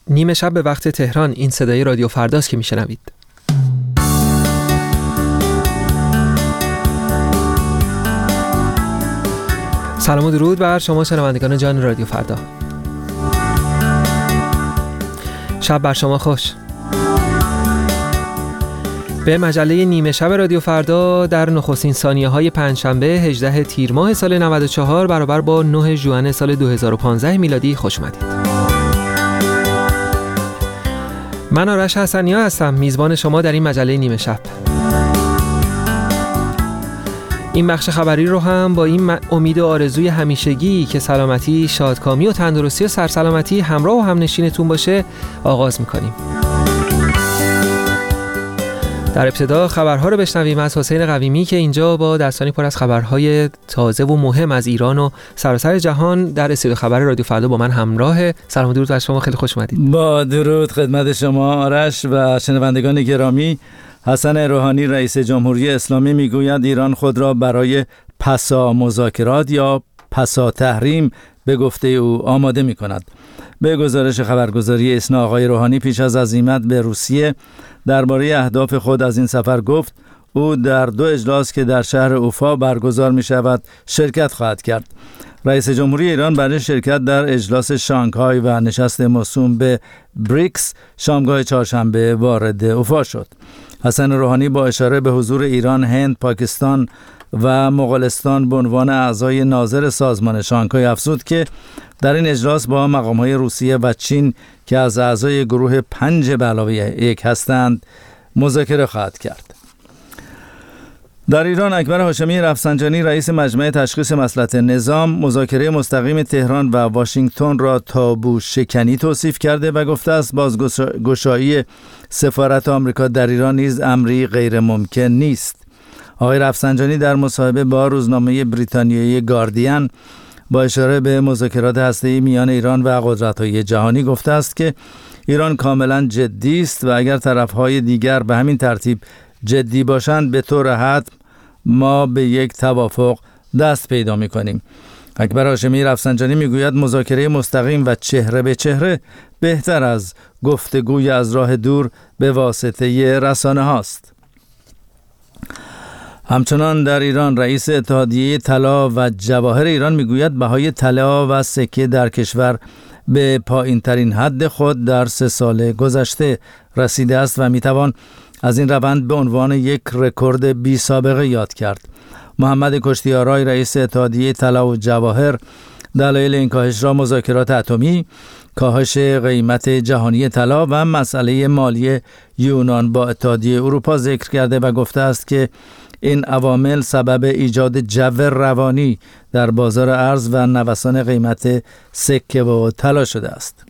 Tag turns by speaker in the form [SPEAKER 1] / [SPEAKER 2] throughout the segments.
[SPEAKER 1] نیمه شب به وقت تهران، این صدای رادیو فرداست که میشنوید. سلام و درود بر شما شنوندگان جان رادیو فردا. شب بر شما خوش. به مجله نیمه شب رادیو فردا در نخستین ثانیه‌های پنجشنبه 18 تیر ماه سال 94 برابر با 9 ژوئن سال 2015 میلادی خوش اومدید. من آرش حسنی‌ها هستم، میزبان شما در این مجله نیمه شب. این بخش خبری رو هم با این امید و آرزوی همیشگی که سلامتی، شادکامی و تندرستی و سرسلامتی همراه و همنشینتون باشه آغاز میکنیم. در ابتدا خبرها رو بشنویم از حسین قویمی که اینجا با دستانی پر از خبرهای تازه و مهم از ایران و سراسر جهان در استودیو خبر رادیو فردا با من همراه. سلام و درود بر شما، خیلی خوش اومدید.
[SPEAKER 2] با درود خدمت شما آرش و شنوندگان گرامی. حسن روحانی رئیس جمهوری اسلامی میگوید ایران خود را برای پسا مذاکرات یا پسا تحریم به گفته او آماده می کند. به گزارش خبرگزاری اسنا آقای روحانی پیش از عزیمت به روسیه درباره اهداف خود از این سفر گفت او در 2 اجلاس که در شهر اوفا برگزار می شود شرکت خواهد کرد. رئیس جمهوری ایران برای شرکت در اجلاس شانگهای و نشست موسوم به بریکس شامگاه چهارشنبه وارد اوفا شد. حسن روحانی با اشاره به حضور ایران، هند، پاکستان و مغولستان به عنوان اعضای ناظر سازمان شانگهای افزود که در این اجلاس با مقام‌های روسیه و چین که از اعضای گروه 5 به علاوه 1 هستند مذاکره خواهد کرد. در ایران اکبر هاشمی رفسنجانی رئیس مجمع تشخیص مصلحت نظام مذاکره مستقیم تهران و واشنگتن را تابو شکنی توصیف کرده و گفته است بازگشایی سفارت آمریکا در ایران نیز امری غیر ممکن نیست. آقای رفسنجانی در مصاحبه با روزنامه بریتانیایی گاردین با اشاره به مذاکرات هسته‌ای میان ایران و قدرت‌های جهانی گفته است که ایران کاملا جدی است و اگر طرف‌های دیگر به همین ترتیب جدی باشند به طور حتم ما به یک توافق دست پیدا می‌کنیم. اکبر هاشمی رفسنجانی میگوید مذاکره مستقیم و چهره به چهره بهتر از گفتگوی از راه دور به واسطه رسانه هاست. همچنان در ایران رئیس اتحادیه طلا و جواهر ایران میگوید بهای طلا و سکه در کشور به پایین ترین حد خود در 3 سال گذشته رسیده است و میتوان از این روند به عنوان یک رکورد بی سابقه یاد کرد. محمد کشتیارای رئیس اتحادیه طلا و جواهر دلایل این کاهش را مذاکرات اتمی، کاهش قیمت جهانی طلا و مسئله مالی یونان با اتحادیه اروپا ذکر کرده و گفته است که این عوامل سبب ایجاد جو روانی در بازار ارز و نوسان قیمت سکه و طلا شده است.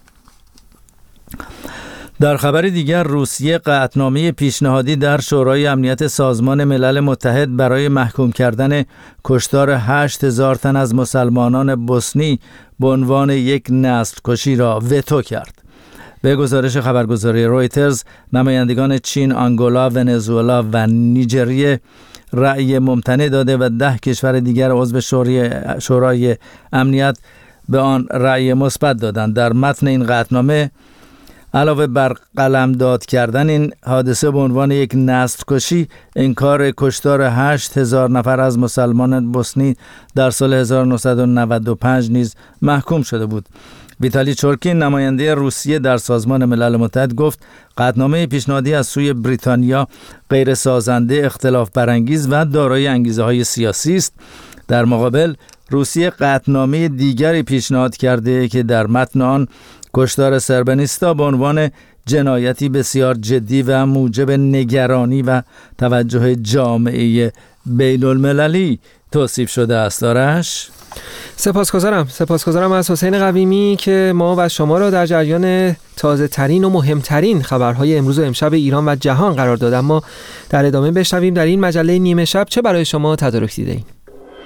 [SPEAKER 2] در خبر دیگر روسیه قطعنامه پیشنهادی در شورای امنیت سازمان ملل متحد برای محکوم کردن کشتار 8000 تن از مسلمانان بوسنی به عنوان یک نسل کشی را وتو کرد. به گزارش خبرگزاری رویترز نمایندگان چین، آنگولا، ونزوئلا و نیجریه رأی ممتنع داده و 10 کشور دیگر عضو شورای امنیت به آن رأی مثبت دادند. در متن این قطعنامه علاوه بر قلمداد کردن این حادثه به عنوان یک نسل کشی، انکار کشتار 8000 نفر از مسلمانان بوسنی در سال 1995 نیز محکوم شده بود. ویتالی چورکین نماینده روسیه در سازمان ملل متحد گفت قطعنامه پیشنهادی از سوی بریتانیا غیر سازنده، اختلاف برانگیز و دارای انگیزه‌های سیاسی است. در مقابل روسیه قطعنامه دیگری پیشنهاد کرده که در متن آن کشتار سربنیستا به عنوان جنایتی بسیار جدی و موجب نگرانی و توجه جامعه بین المللی توصیف شده است. آرش؟
[SPEAKER 1] سپاسگزارم از حسین قویمی که ما و شما را در جریان تازه ترین و مهمترین خبرهای امروز و امشب ایران و جهان قرار داد. اما در ادامه بشنویم در این مجله نیمه شب چه برای شما تدارک دیده ایم.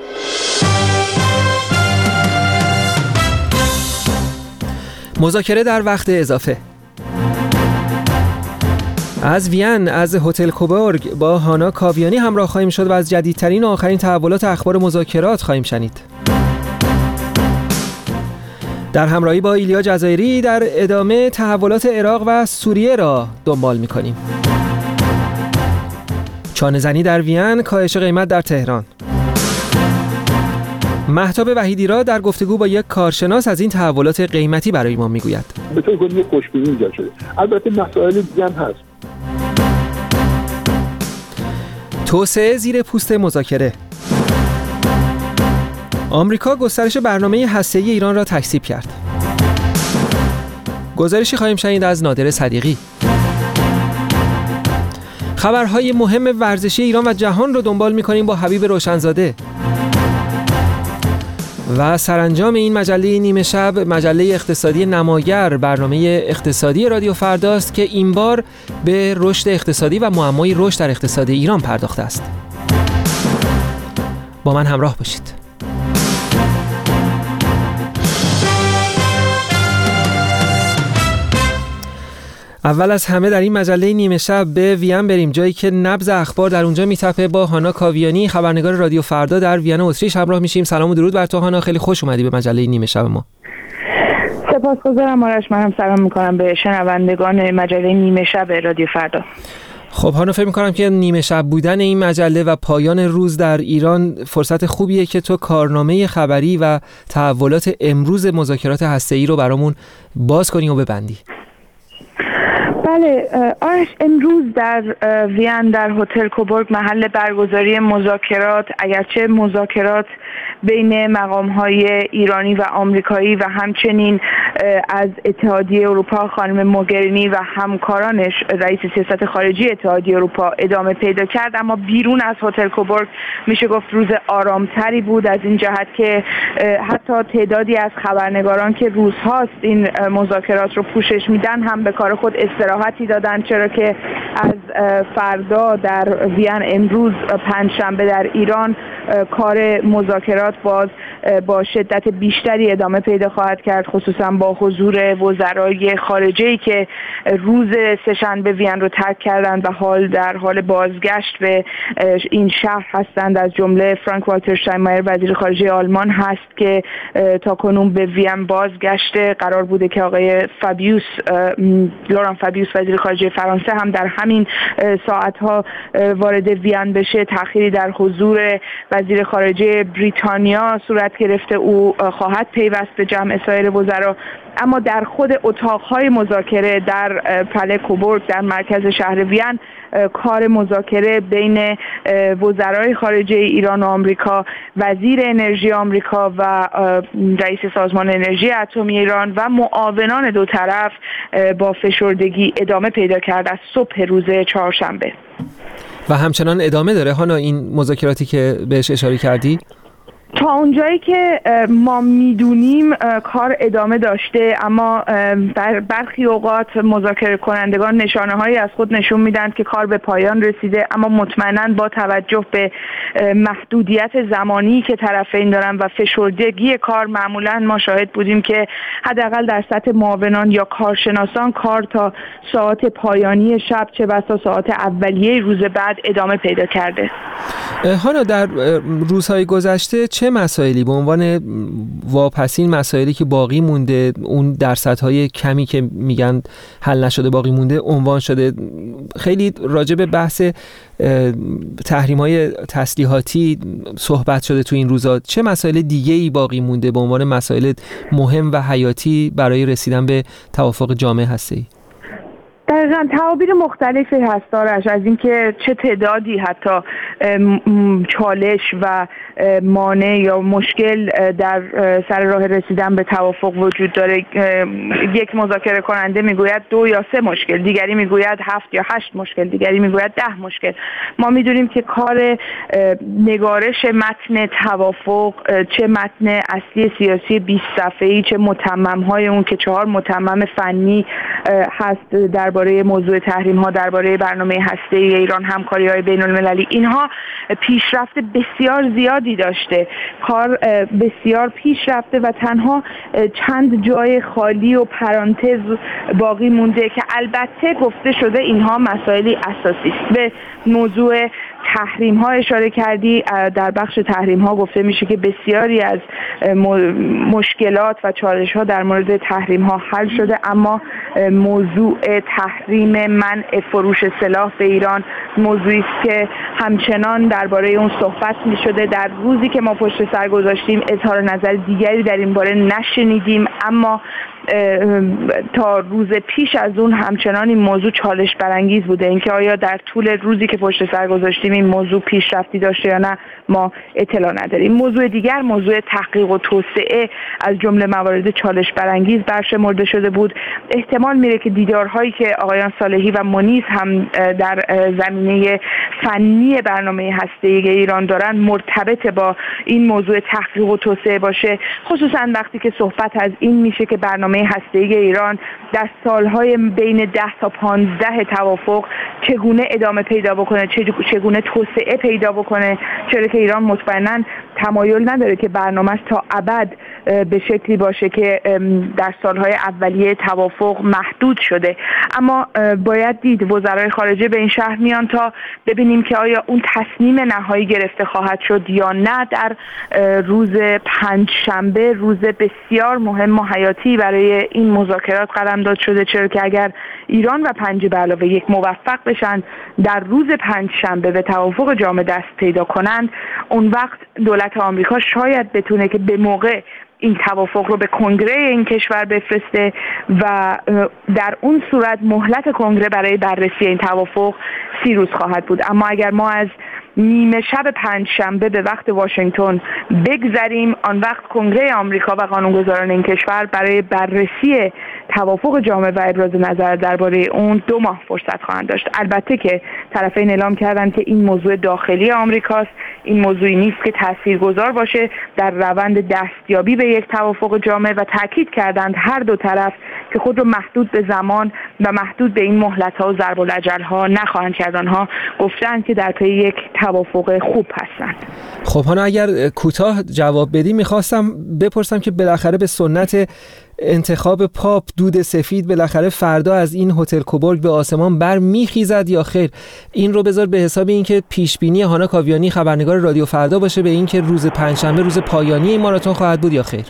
[SPEAKER 1] مذاکره در وقت اضافه. از وین از هتل کوبورگ با هانا کاویانی همراه خواهیم شد و از جدیدترین و آخرین تحولات اخبار مذاکرات خواهیم شنید. در همراهی با ایلیا جزایری در ادامه تحولات عراق و سوریه را دنبال می‌کنیم. چانه‌زنی در وین، کاهش قیمت در تهران. مهتاب وحیدی را در گفتگو با یک کارشناس از این تحولات قیمتی برای ما میگوید.
[SPEAKER 3] به طور کلی خوشبینی ایجاد شده. البته مسائل دیگه هم هست.
[SPEAKER 1] توسعه زیر پوست مذاکره. آمریکا گسترش برنامه هسته‌ای ایران را تکذیب کرد. گزارشی خواهیم شنید از نادر صدیقی. خبرهای مهم ورزشی ایران و جهان رو دنبال می‌کنیم با حبیب روشنزاده. و سرانجام این مجله نیمه شب، مجله اقتصادی نماگر، برنامه اقتصادی رادیو فرداست که این بار به رشد اقتصادی و معمای رشد در اقتصاد ایران پرداخته است. با من همراه باشید. اول از همه در این مجله نیمه شب به وین بریم، جایی که نبض اخبار در اونجا میتپه. با هانا کاویانی، خبرنگار رادیو فردا در وین اتریش همراه میشیم. سلام و درود بر تو هانا، خیلی خوش اومدی به مجله نیمه شب ما.
[SPEAKER 4] سپاسگزارم آرش، منم سلام میکنم به شنوندگان مجله نیمه شب رادیو فردا.
[SPEAKER 1] خب هانا، فکر میکنم که نیمه شب بودن این مجله و پایان روز در ایران فرصت خوبیه که تو کارنامه خبری و تحولات امروز مذاکرات هسته‌ای رو برامون باز کنی و ببندی.
[SPEAKER 4] بله آرش، امروز در وین در هتل کوبورگ محل برگزاری مذاکرات، اگرچه مذاکرات بین مقام‌های ایرانی و آمریکایی و همچنین از اتحادیه اروپا خانم موگرینی و همکارانش رئیس سیاست خارجی اتحادیه اروپا ادامه پیدا کرد، اما بیرون از هتل کوبورگ میشه گفت روز آرامتری بود، از این جهت که حتی تعدادی از خبرنگاران که روزهاست این مذاکرات رو پوشش میدن هم به کار خود استراحتی دادن، چرا که از فردا در وین، امروز پنجشنبه در ایران، کار مذاکرات باز با شدت بیشتری ادامه پیدا خواهد کرد، خصوصا با حضور وزرای خارجه‌ای که روز سه‌شنبه وین رو ترک کردند و حال در حال بازگشت به این شهر هستند. از جمله فرانک والتر شتاینمایر وزیر خارجه آلمان هست که تاکنون به وین بازگشته. قرار بوده که آقای لوران فابیوس وزیر خارجه فرانسه هم در همین ساعتها وارد وین بشه. تأخیری در حضور وزیر خارجه بریتانیا صورت گرفته، او خواهد پیوست به جمع سایر وزرا. اما در خود اتاقهای مذاکره در پله کوبورگ در مرکز شهر وین، کار مذاکره بین وزرای خارجه ایران و آمریکا، وزیر انرژی آمریکا و رئیس سازمان انرژی اتمی ایران و معاونان دو طرف با فشردگی ادامه پیدا کرد از صبح روز چهارشنبه
[SPEAKER 1] و همچنان ادامه داره هانا این مذاکراتی که بهش اشاره کردی؟
[SPEAKER 4] تا اونجایی که ما میدونیم کار ادامه داشته، اما برخی اوقات مذاکره کنندگان نشانه هایی از خود نشون میدن که کار به پایان رسیده، اما مطمئناً با توجه به محدودیت زمانی که طرفین دارن و فشردگی کار، معمولاً ما شاهد بودیم که حداقل در سطح معاونان یا کارشناسان کار تا ساعت پایانی شب، چه بسا ساعت اولیه روز بعد ادامه پیدا کرده.
[SPEAKER 1] هانا، در روزهای گذشته چه مسائلی به عنوان واپسین، مسائلی که باقی مونده، اون درصدهای کمی که میگن حل نشده باقی مونده، عنوان شده؟ خیلی راجع به بحث تحریم‌های تسلیحاتی صحبت شده تو این روزا. چه مسائل دیگه‌ای باقی مونده به عنوان مسائل مهم و حیاتی برای رسیدن به توافق جامع هسته‌ای؟
[SPEAKER 4] دقیقاً تعابیر مختلفی هست دارش، از اینکه چه تعدادی حتی چالش و مانع یا مشکل در سر راه رسیدن به توافق وجود داره. یک مذاکره کننده میگوید 2 یا 3 مشکل، دیگری میگوید 7 یا 8 مشکل، دیگری میگوید 10 مشکل. ما میدونیم که کار نگارش متن توافق، چه متن اصلی سیاسی 20 صفحه‌ای، چه متمم‌های اون که 4 متمم فنی هست درباره موضوع تحریم‌ها، درباره برنامه هسته‌ای ایران، همکاری‌های بین‌المللی، اینها پیشرفت بسیار زیادی داشته. کار بسیار پیش رفته و تنها چند جای خالی و پرانتز باقی مونده که البته گفته شده اینها مسائلی اساسی است. به موضوع تحریم ها اشاره کردی. در بخش تحریم ها گفته میشه که بسیاری از مشکلات و چالش ها در مورد تحریم ها حل شده، اما موضوع تحریم منع فروش سلاح به ایران موضوعی است که همچنان درباره اون صحبت می شده. در روزی که ما پشت سر گذاشتیم اظهار نظر دیگری در این باره نشنیدیم، اما تا روز پیش از اون همچنان این موضوع چالش برانگیز بوده. اینکه آیا در طول روزی که پشت سر گذاشتیم این موضوع پیشرفتی داشته یا نه ما اطلاع نداریم. موضوع دیگر موضوع تحقیق و توسعه از جمله موارد چالش برانگیز برشمرده شده بود. احتمال میره که دیدارهایی که آقایان صالحی و منیز هم در زمینه فنی برنامه هسته‌ای ایران دارن مرتبط با این موضوع تحقیق و توسعه باشه، خصوصا وقتی که صحبت از این میشه که برنامه هسته‌ای ایران در سالهای بین 10 تا 15 توافق چگونه ادامه پیدا بکنه، چگونه توسعه پیدا بکنه، چرا که ایران مطمئناً تمایل نداره که برنامه‌اش تا ابد به شکلی باشه که در سالهای اولیه توافق محدود شده. اما باید دید وزرای خارجه به این شهر میان تا ببینیم که آیا اون تصمیم نهایی گرفته خواهد شد یا نه. در روز پنجشنبه روز بسیار مهم و حیاتی برای این مذاکرات قلمداد شده، چرا که اگر ایران و 5+1 موفق بشن در روز پنجشنبه به توافق جامع دست پیدا کنند، اون وقت دولت آمریکا شاید بتونه که به موقع این توافق رو به کنگره این کشور بفرسته و در اون صورت مهلت کنگره برای بررسی این توافق 30 روز خواهد بود. اما اگر ما از نیمه شب پنجشنبه به وقت واشنگتن بگذریم، آن وقت کنگره آمریکا و قانونگذاران این کشور برای بررسی توافق جامع و ابراز نظر درباره اون 2 ماه فرصت خواهند داشت. البته که طرفین اعلام کردند که این موضوع داخلی آمریکاست، این موضوعی نیست که تاثیرگذار باشه در روند دستیابی به یک توافق جامع و تاکید کردند هر دو طرف که خود رو محدود به زمان و محدود به این مهلت‌ها و ضرب الأجل‌ها نخواهند کرد. آنها گفتند که در پی یک توافق خوب هستند.
[SPEAKER 1] خب حالا اگر کوتاه جواب بدی میخواستم بپرسم که بالاخره به سنت انتخاب پاپ دود سفید بالاخره فردا از این هتل کوبورگ به آسمان بر میخیزد یا خیر؟ این رو بذار به حساب اینکه پیش بینی هانا کاویانی خبرنگار رادیو فردا باشه به اینکه روز پنجشنبه روز پایانی این ماراتون خواهد بود یا خیر؟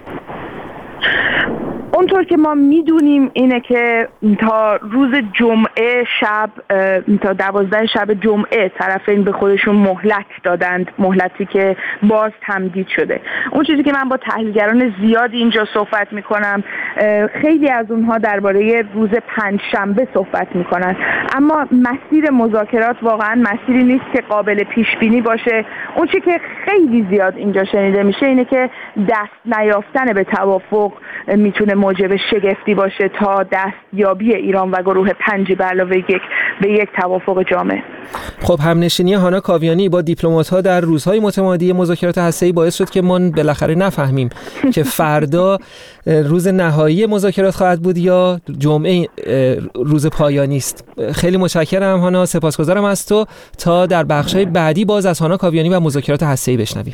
[SPEAKER 4] اونطور که ما میدونیم اینه که تا روز جمعه شب، تا 12 شب جمعه طرفین به خودشون مهلت دادند، مهلتی که باز تمدید شده. اون چیزی که من با تحلیلگران زیادی اینجا صحبت میکنم، خیلی از اونها درباره روز پنجشنبه صحبت میکنن، اما مسیر مذاکرات واقعا مسیری نیست که قابل پیش بینی باشه. اون چیزی که خیلی زیاد اینجا شنیده میشه اینه که دست نیافتن به توافق میتونه موجب شگفتی باشه تا دستیابی ایران و گروه 5+1 به یک توافق جامع.
[SPEAKER 1] خب همنشینی هانا کاویانی با دیپلمات‌ها در روزهای متمادی مذاکرات هسته‌ای باعث شد که ما بالاخره نفهمیم که فردا روز نهایی مذاکرات خواهد بود یا جمعه روز پایانی است. خیلی متشکرم هانا، سپاسگزارم از تو. تا در بخش‌های بعدی باز از هانا کاویانی و مذاکرات هسته‌ای بشنویم.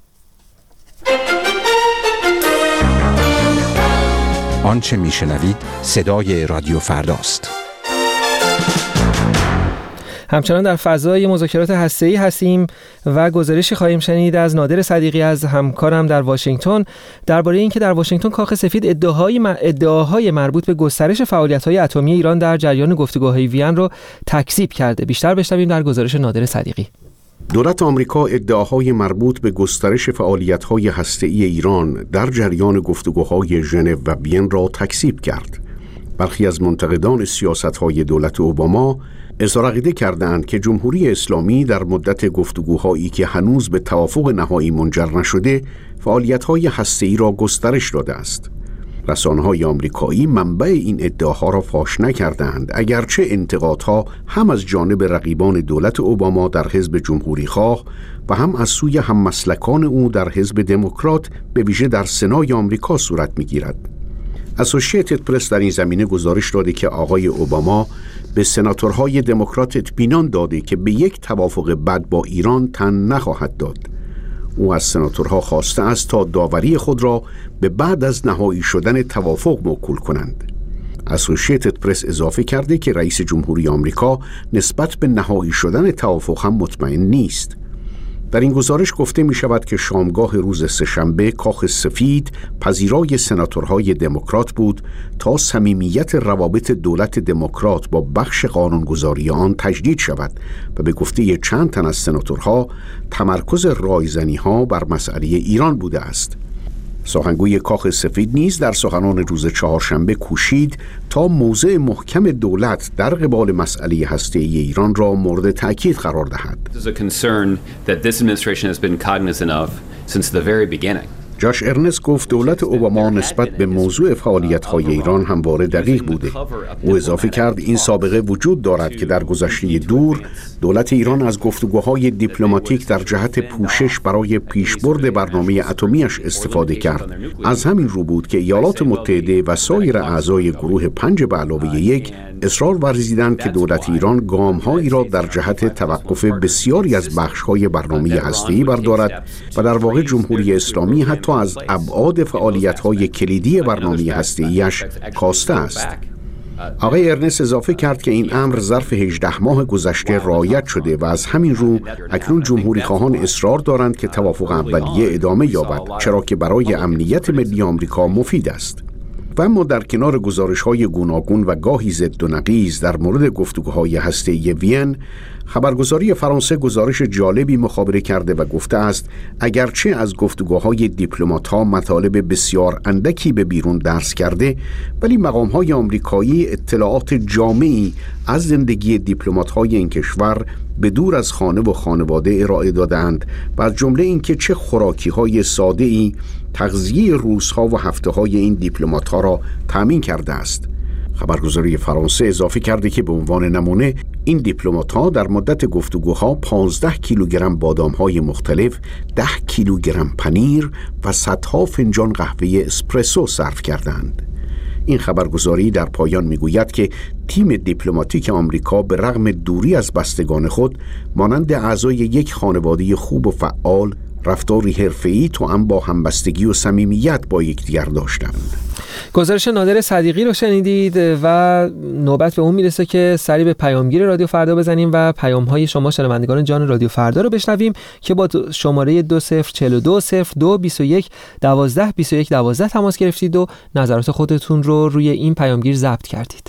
[SPEAKER 5] آنچه میشنوید صدای رادیو فرداست.
[SPEAKER 1] همچنان در فضای مذاکرات هسته‌ای هستیم و گزارشی خواهیم شنید از نادر صدیقی از همکارم در واشنگتن درباره اینکه در واشنگتن کاخ سفید ادعاهای مربوط به گسترش فعالیت‌های اتمی ایران در جریان گفتگوهای وین رو تکذیب کرده. بیشتر بشنویم در گزارش نادر صدیقی.
[SPEAKER 6] دولت آمریکا ادعاهای مربوط به گسترش فعالیت‌های هسته‌ای ایران در جریان گفتگوهای ژنو و وین را تکذیب کرد. برخی از منتقدان سیاست‌های دولت اوباما اظهار عقیده کردند که جمهوری اسلامی در مدت گفتگوهایی که هنوز به توافق نهایی منجر نشده، فعالیت‌های هسته‌ای را گسترش داده است. رسانه‌های آمریکایی منبع این ادعاها را فاش نکردند، اگرچه انتقادها هم از جانب رقیبان دولت اوباما در حزب جمهوری‌خواه و هم از سوی هممسلکان او در حزب دموکرات به ویژه در سنای آمریکا صورت می‌گیرد. اسوسییتد پرس در این زمینه گزارش داده که آقای اوباما به سناتورهای دموکرات اطمینان داده که به یک توافق بد با ایران تن نخواهد داد. او از سناتورها خواسته است تا داوری خود را به بعد از نهایی شدن توافق موکول کنند. اسوشیتد پرس اضافه کرده که رئیس جمهوری آمریکا نسبت به نهایی شدن توافق هم مطمئن نیست. در این گزارش گفته می شود که شامگاه روز سه‌شنبه کاخ سفید پذیرای سناتورهای دموکرات بود تا صمیمیت روابط دولت دموکرات با بخش قانونگذاری آن تجدید شود و به گفته چند تن از سناتورها تمرکز رایزنی‌ها بر مسئله ایران بوده است. سخنگوی کاخ سفید نیز در سخنان روز چهارشنبه کوشید تا موضع محکم دولت در قبال مسئله هسته‌ای ایران را مورد تأکید قرار دهد. جاش ارنست گفت دولت اوباما نسبت به موضوع فعالیت‌های ایران همواره دقیق بوده. او اضافه کرد این سابقه وجود دارد که در گذشته دور دولت ایران از گفتگوهای دیپلماتیک در جهت پوشش برای پیشبرد برنامه اتمیش استفاده کرد. از همین رو بود که ایالات متحده و سایر اعضای گروه 5+1 اصرار ورزیدند که دولت ایران گام‌هایی را در جهت توقف بسیاری از بخش‌های برنامه هسته‌ای بردارد و در واقع جمهوری اسلامی حتی از ابعاد فعالیت‌های کلیدی برنامه هسته‌ایش کاسته است. آقای ارنست اضافه کرد که این امر ظرف 18 ماه گذشته رعایت شده و از همین رو اکنون جمهوری خواهان اصرار دارند که توافق اولیه ادامه یابد، چرا که برای امنیت ملی آمریکا مفید است. و اما در کنار گزارش‌های گوناگون و گاهی ضد و نقیض در مورد گفتگوهای هسته‌ای وین، خبرگزاری فرانسه گزارش جالبی مخابره کرده و گفته است اگرچه از گفتگوهای دیپلمات‌ها مطالب بسیار اندکی به بیرون درس کرده، ولی مقام‌های آمریکایی اطلاعات جامعی از زندگی دیپلمات‌های این کشور به دور از خانه و خانواده ارائه دادند و از جمله اینکه چه خوراکی‌های ساده‌ای تغذیه روزها و هفته‌های این دیپلمات‌ها را تامین کرده است. خبرگزاری فرانسه اضافه کرده که به عنوان نمونه این دیپلمات‌ها در مدت گفتگوها 15 کیلوگرم بادام‌های مختلف، 10 کیلوگرم پنیر و صدها فنجان قهوه اسپرسو صرف کردند. این خبرگزاری در پایان میگوید که تیم دیپلماتیک آمریکا به رغم دوری از بستگان خود مانند اعضای یک خانواده خوب و فعال رفتاری حرفه‌ای توأم با همبستگی و صمیمیت با یکدیگر داشتند.
[SPEAKER 1] گزارش نادر صدیقی رو شنیدید و نوبت به اون میرسه که سری به پیامگیر رادیو فردا بزنیم و پیام‌های شما شنوندگان جان رادیو فردا رو بشنویم که با شماره 20420221122112 تماس گرفتید و نظرات خودتون رو روی این پیامگیر ضبط کردید.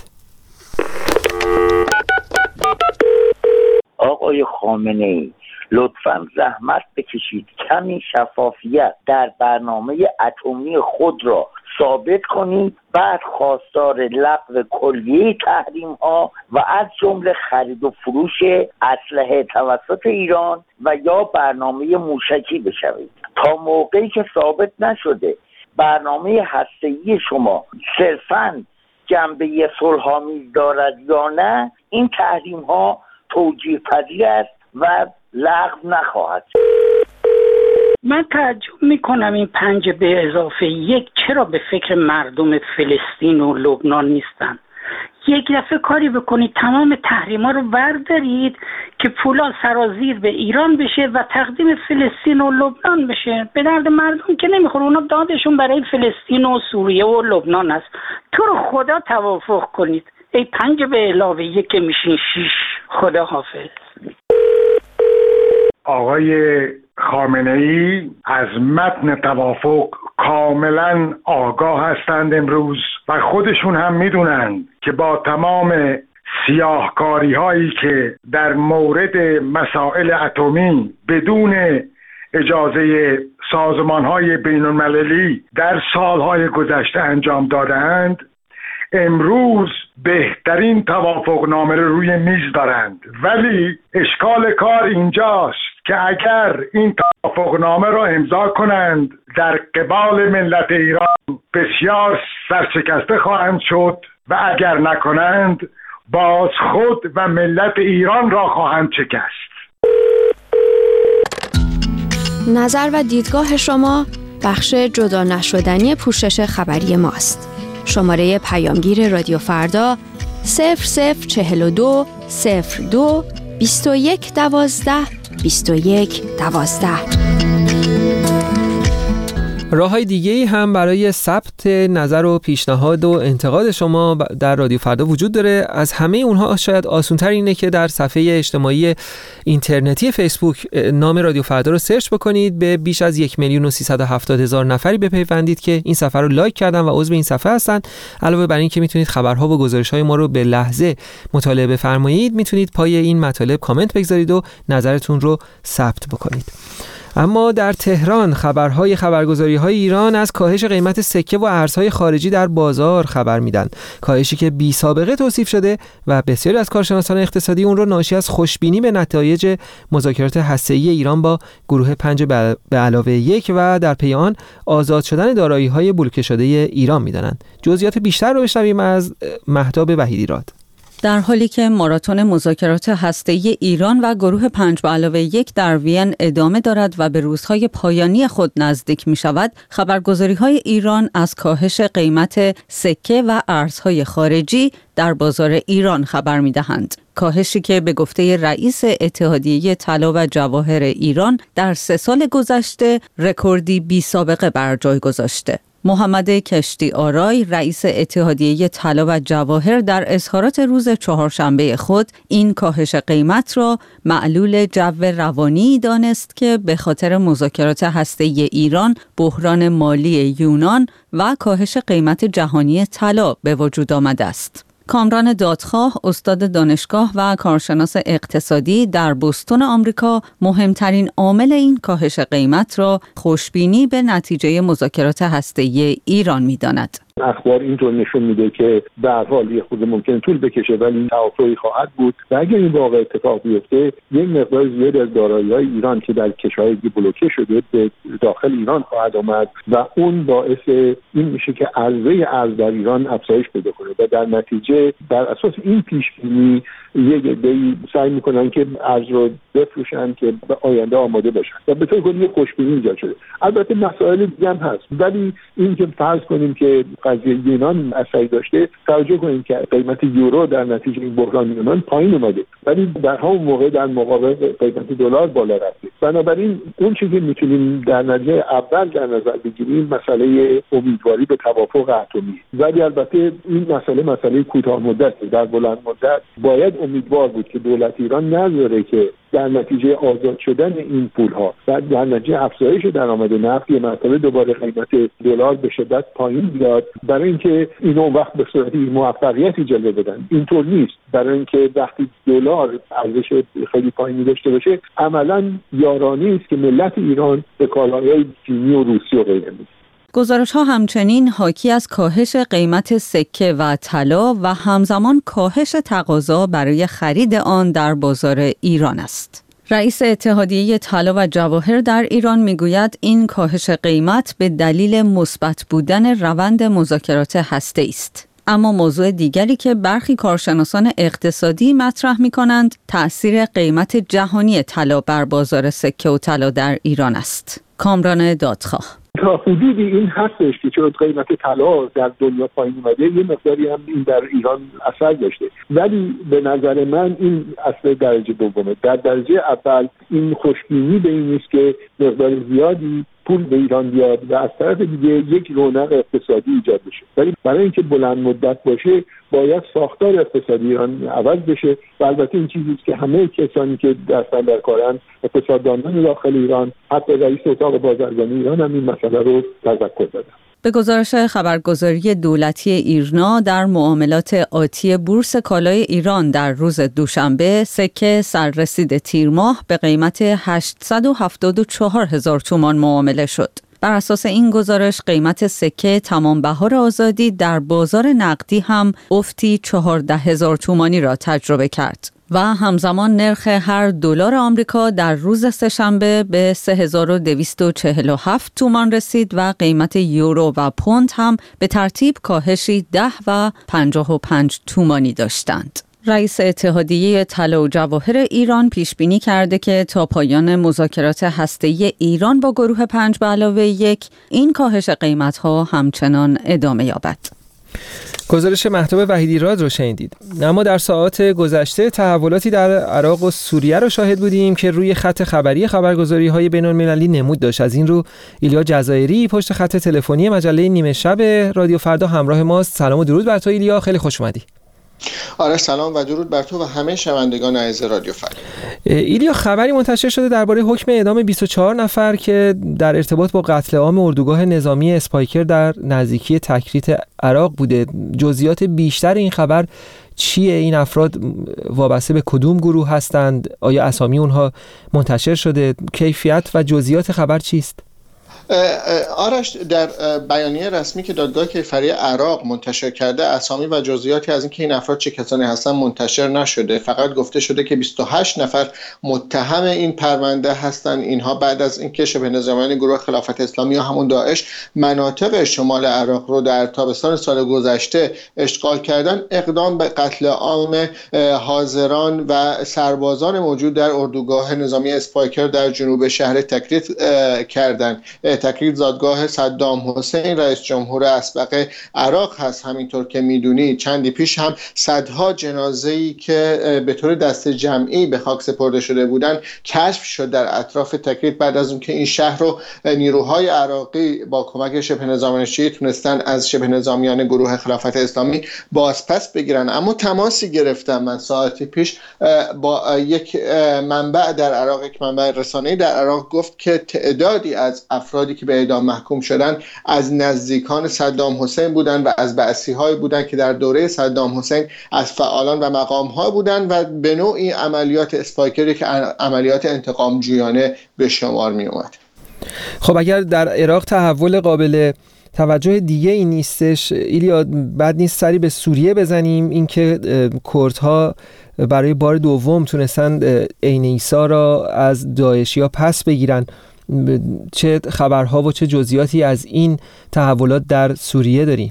[SPEAKER 7] آقای خامنه‌ای، لطفاً زحمت بکشید کمی شفافیت در برنامه اتمی خود را ثابت کنید، بعد خواستار لغو کلیه تحریم ها و از جمله خرید و فروش اسلحه توسط ایران و یا برنامه موشکی بشوید. تا موقعی که ثابت نشده برنامه هسته‌ای شما صرفاً جنبه صلح‌آمیز دارد یا نه، این تحریم ها توجیه پذیر است و لغو نخواهد.
[SPEAKER 8] من تعجب میکنم این 5+1 چرا به فکر مردم فلسطین و لبنان نیستن. یک دفعه کاری بکنید تمام تحریما رو بردارید که پولا سرازیر به ایران بشه و تقدیم فلسطین و لبنان بشه. به درد مردم که نمیخوره، اونا دادشون برای فلسطین و سوریه و لبنان است. تو رو خدا توافق کنید. ای 5+1 که میشین 6. خدا حافظ.
[SPEAKER 9] آقای خامنه‌ای از متن توافق کاملا آگاه هستند امروز و خودشون هم میدونند که با تمام سیاهکاری هایی که در مورد مسائل اتمی بدون اجازه سازمان های بین المللی در سالهای گذشته انجام دادند، امروز بهترین توافقنامه رو روی میز دارند. ولی اشکال کار اینجاست که اگر این توافقنامه رو امضا کنند در قبال ملت ایران بسیار سرشکسته خواهند شد و اگر نکنند باز خود و ملت ایران را خواهند شکست.
[SPEAKER 10] نظر و دیدگاه شما بخش جدا نشدنی پوشش خبری ماست. شماره پیامگیر رادیو فردا 0042 02 21 12 21 12.
[SPEAKER 1] راه‌های دیگه‌ای هم برای ثبت نظر و پیشنهاد و انتقاد شما در رادیو فردا وجود داره. از همه اونها شاید آسان‌تر اینه که در صفحه اجتماعی اینترنتی فیسبوک نام رادیو فردا رو سرچ بکنید، به بیش از 1,370,000 نفری بپیوندید که این صفحه رو لایک کردن و عضو این صفحه هستن. علاوه بر این که میتونید خبرها و گزارش‌های ما رو به لحظه مطالعه بفرمایید، میتونید پای این مطالب کامنت بگذارید و نظرتون رو ثبت بکنید. اما در تهران خبرگزاری‌های ایران از کاهش قیمت سکه و ارزهای خارجی در بازار خبر میدن. کاهشی که بی سابقه توصیف شده و بسیاری از کارشناسان اقتصادی اون رو ناشی از خوشبینی به نتایج مذاکرات هسته‌ای ایران با گروه 5 به علاوه 1 و در پی آن آزاد شدن دارایی‌های بلوکه شده ایران میدانند. جزئیات بیشتر رو بشنویم از مهتاب وحیدی‌راد.
[SPEAKER 11] در حالی که ماراتون مذاکرات هسته‌ای ایران و گروه 5 به علاوه 1 در وین ادامه دارد و به روزهای پایانی خود نزدیک می شود، خبرگزاری‌های ایران از کاهش قیمت سکه و ارزهای خارجی در بازار ایران خبر می دهند. کاهشی که به گفته رئیس اتحادیه طلا و جواهر ایران در 3 سال گذشته رکوردی بی سابقه بر جای گذاشته. محمد کشتی آرای رئیس اتحادیه طلا و جواهر در اظهارات روز چهارشنبه خود این کاهش قیمت را معلول جو روانی دانست که به خاطر مذاکرات هسته‌ای ایران، بحران مالی یونان و کاهش قیمت جهانی طلا به وجود آمده است. کامران دادخواه، استاد دانشگاه و کارشناس اقتصادی در بوستون آمریکا، مهمترین عامل این کاهش قیمت را خوشبینی به نتیجه مذاکرات هسته‌ای ایران می‌داند.
[SPEAKER 3] اخبار اینطور نشون میده که به هر حال یه خود ممکن طول بکشه ولی توافقی خواهد بود و اگر این واقع اتفاق بیفته یک مقدار زیادی از دارایی‌های ایران که در کشورهای بلوکه شده به داخل ایران خواهد آمد و اون باعث این میشه که عرضه ارز در ایران افزایش پیدا کنه و در نتیجه بر اساس این پیش‌بینی یک عده‌ای سعی میکنن که ارز رو بفروشن که به آینده آماده باشن و به طور کلی خوشبینی ایجاد شده. البته مسائل دیگه هم هست ولی این که فرض کنیم که قضیه یونان اثری داشته، توجه کنیم که قیمت یورو در نتیجه این بحران یونان پایین اومده ولی در همون موقع در مقابل قیمت دلار بالا رفته. بنابراین اون چیزی که میتونیم در نتیجه اول در نظر بگیریم مسئله امیدواری به توافق اتمی، ولی البته این مسئله کوتاه مدت، در بلند مدت باید امیدوار بود که دولت ایران نذاره که در نتیجه آزاد شدن این پولها و در نتیجه افزایش درآمد نفت یه مرتبه دوباره قیمت دلار به شدت پایین بیاد، برای اینکه اینو وقت به صورتی موفقیتی جلوه بدن. اینطور نیست. برای اینکه وقتی دلار ارزش خیلی پایینی داشته باشه عملاً یارانه است که ملت ایران به کالاهای چینی و روسی و غیره میده.
[SPEAKER 11] گزارش‌ها همچنین حاکی از کاهش قیمت سکه و طلا و همزمان کاهش تقاضا برای خرید آن در بازار ایران است. رئیس اتحادیه طلا و جواهر در ایران میگوید این کاهش قیمت به دلیل مثبت بودن روند مذاکرات هسته‌ای است. اما موضوع دیگری که برخی کارشناسان اقتصادی مطرح می‌کنند تأثیر قیمت جهانی طلا بر بازار سکه و طلا در ایران است. کامران دادخواه:
[SPEAKER 3] تا حدودی این هستش که چون قیمت طلا در دنیا پایین اومده یه مقداری هم این در ایران اثر داشته، ولی به نظر من این اثر درجه دومه. در درجه اول این خوشبینی به این نیست که مقدار زیادی پول به ایران بیاد و از طرف دیگه یک رونق اقتصادی ایجاد بشه، ولی برای اینکه بلند مدت باشه باید ساختار اقتصادی ایران عوض بشه و البته این چیزی که همه کسانی که دستن در کارن، اقتصاددانان داخل ایران، حتی رئیس اتاق بازرگانی ایران هم این مسئله رو تذکر دادن.
[SPEAKER 11] به گزارش خبرگزاری دولتی ایرنا در معاملات آتی بورس کالای ایران در روز دوشنبه سکه سررسید تیر ماه به قیمت 874,000 تومان معامله شد. بر اساس این گزارش قیمت سکه تمام بهار آزادی در بازار نقدی هم افتی 14,000 تومانی را تجربه کرد و همزمان نرخ هر دلار آمریکا در روز سه‌شنبه به 3,247 تومان رسید و قیمت یورو و پوند هم به ترتیب کاهشی 10 و 55 تومانی داشتند. رئیس اتحادیه طلا و جواهر ایران پیش بینی کرده که تا پایان مذاکرات هسته‌ای ایران با گروه 5 به علاوه 1 این کاهش قیمت‌ها همچنان ادامه یابد.
[SPEAKER 1] گزارش مهتاب وحیدیراد رو شنیدید. اما در ساعات گذشته تحولاتی در عراق و سوریه رو شاهد بودیم که روی خط خبری خبرگزاری‌های بین‌المللی نمود داشت. از این رو ایلیا جزایری پشت خط تلفنی مجله نیمه شب رادیو فردا همراه ماست. سلام و درود بر تو ایلیا، خیلی خوش اومدی.
[SPEAKER 12] آره سلام و درود بر تو و همه شنوندگان عزیز رادیو فردا.
[SPEAKER 1] ایلیا، خبری منتشر شده درباره حکم اعدام 24 نفر که در ارتباط با قتل عام اردوگاه نظامی اسپایکر در نزدیکی تکریت عراق بوده. جزئیات بیشتر این خبر چیه؟ این افراد وابسته به کدوم گروه هستند؟ آیا اسامی اونها منتشر شده؟ کیفیت و جزئیات خبر چیست؟
[SPEAKER 12] آرش، در بیانیه رسمی که دادگاه کیفری عراق منتشر کرده اسامی و جزئیاتی از اینکه این افراد چه کسانی هستن منتشر نشده. فقط گفته شده که 28 نفر متهم این پرونده هستند. اینها بعد از اینکه شبه نظامیان گروه خلافت اسلامی یا همون داعش مناطق شمال عراق رو در تابستان سال گذشته اشغال کردن، اقدام به قتل عام حاضران و سربازان موجود در اردوگاه نظامی اسپایکر در جنوب شهر تکریت کردند. تکریت زادگاه صدام حسین رئیس جمهور اسبق عراق هست. همینطور که میدونی چندی پیش هم صدها جنازه‌ای که به طور دست جمعی به خاک سپرده شده بودند کشف شد در اطراف تکریت بعد از اونکه این شهر رو نیروهای عراقی با کمک شبه نظامیان شیعه تونستن از شبه نظامیان گروه خلافت اسلامی بازپس بگیرن. اما تماسی گرفتم من ساعتی پیش با یک منبع در عراق، یک منبع رسانه‌ای در عراق، گفت که تعدادی از افرادی که به اعدام محکوم شدن از نزدیکان صدام حسین بودن و از بعثی‌های بودن که در دوره صدام حسین از فعالان و مقام‌ها بودن و به نوعی عملیات اسپایکری که عملیات انتقام جویانه به شمار می اومد.
[SPEAKER 1] خب اگر در عراق تحول قابل توجه دیگه این نیستش ایلیا، بعد نیست سری به سوریه بزنیم. اینکه کردها برای بار دوم تونستن عین عیسی را از داعشیا پس بگیرن، چه خبرها و چه جزئیاتی از این تحولات در سوریه داریم؟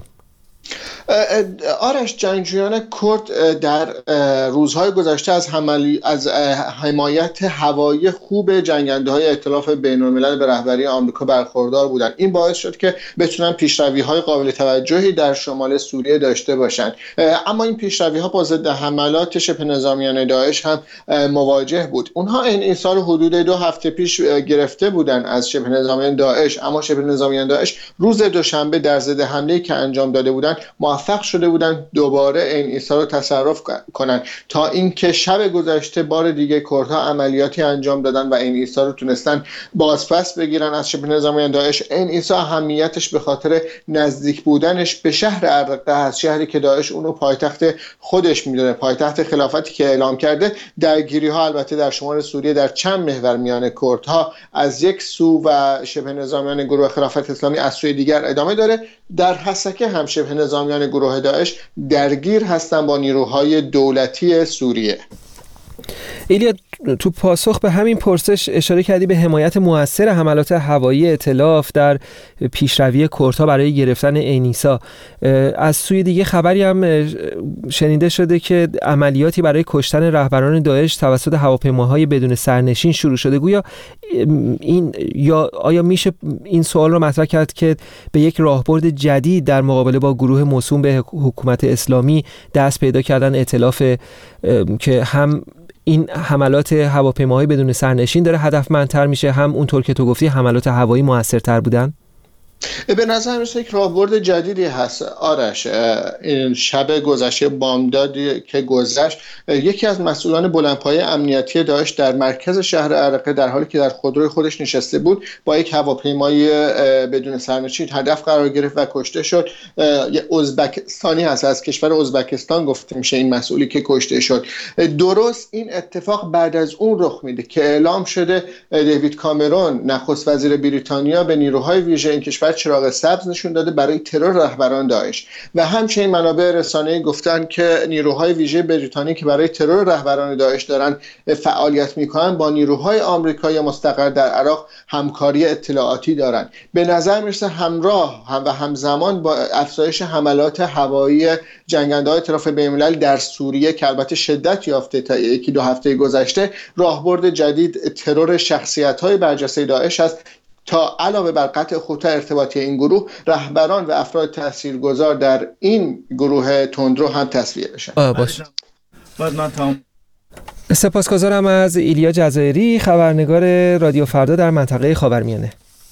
[SPEAKER 12] آرش، جنگجویان کرد در روزهای گذشته از حمایت هوایی خوب جنگنده‌های ائتلاف بین‌الملل به رهبری آمریکا برخوردار بودند. این باعث شد که بتونن پیشروی‌های قابل توجهی در شمال سوریه داشته باشند. اما این پیشروی‌ها با ضد حملات شبه نظامیان داعش هم مواجه بود. اونها این سال حدود 2 هفته پیش گرفته بودن از شبه نظامیان داعش، اما شبه نظامیان داعش روز دوشنبه در ضد حمله‌ای که انجام داده بودند موفق شده بودن دوباره این عیسی رو تصرف کنن، تا اینکه شب گذشته بار دیگه کردها عملیاتی انجام دادن و این عیسی رو تونستن بازپس بگیرن از شبه نظامیان داعش. این عیسی اهمیتش به خاطر نزدیک بودنش به شهر ارقه هست، شهری که داعش اونو پایتخت خودش میدونه، پایتخت خلافتی که اعلام کرده. درگیری ها البته در شمال سوریه در چند محور میان کردها از یک سو و شبه نظامیان گروه خلافت اسلامی از سوی دیگر ادامه داره. در حسکه هم شبه نظامیان گروه داعش درگیر هستن با نیروهای دولتی سوریه.
[SPEAKER 1] ایلیا، تو پاسخ به همین پرسش اشاره کردی به حمایت موثر حملات هوایی ائتلاف در پیشروی کردها برای گرفتن عین عیسی. از سوی دیگه خبری هم شنیده شده که عملیاتی برای کشتن رهبران داعش توسط هواپیماهای بدون سرنشین شروع شده. گویا آیا میشه این سوال رو مطرح کرد که به یک راهبرد جدید در مقابله با گروه موسوم به حکومت اسلامی دست پیدا کردن ائتلاف که هم این حملات هواپیماهای بدون سرنشین داره هدفمندتر میشه، هم اونطور که تو گفتی حملات هوایی موثرتر بودن؟
[SPEAKER 12] به نظر میاد یک راهبرد جدیدی هست. آرش، این شب گذشته بامدادی که گذشت، یکی از مسئولان بلندپایه امنیتی داعش در مرکز شهر عرقه در حالی که در خودروی خودش نشسته بود با یک هواپیمای بدون سرنشین هدف قرار گرفت و کشته شد. یه ازبکستانی هست، از کشور ازبکستان گفته میشه این مسئولی که کشته شد. درست این اتفاق بعد از اون رخ میده که اعلام شده دیوید کامرون نخست وزیر بریتانیا به نیروهای ویژه این کشور چراغ سبز نشون داده برای ترور رهبران داعش و همچنین منابع رسانه‌ای گفتن که نیروهای ویژه بریتانیا که برای ترور رهبران داعش دارن فعالیت میکنن با نیروهای آمریکایی مستقر در عراق همکاری اطلاعاتی دارن. به نظر میرسه همراه و همزمان با افزایش حملات هوایی جنگنده‌های ائتلاف بین‌الملل در سوریه که البته شدت یافته تا 1-2 هفته گذشته، راهبرد جدید ترور شخصیت‌های برجسته داعش است تا علاوه بر قطع خطوط ارتباطی این گروه، رهبران و افراد تاثیرگذار در این گروه تندرو هم تصفیه بشن.
[SPEAKER 1] سپاسگزارم از ایلیا جزایری، خبرنگار رادیو فردا در منطقه خاورمیانه.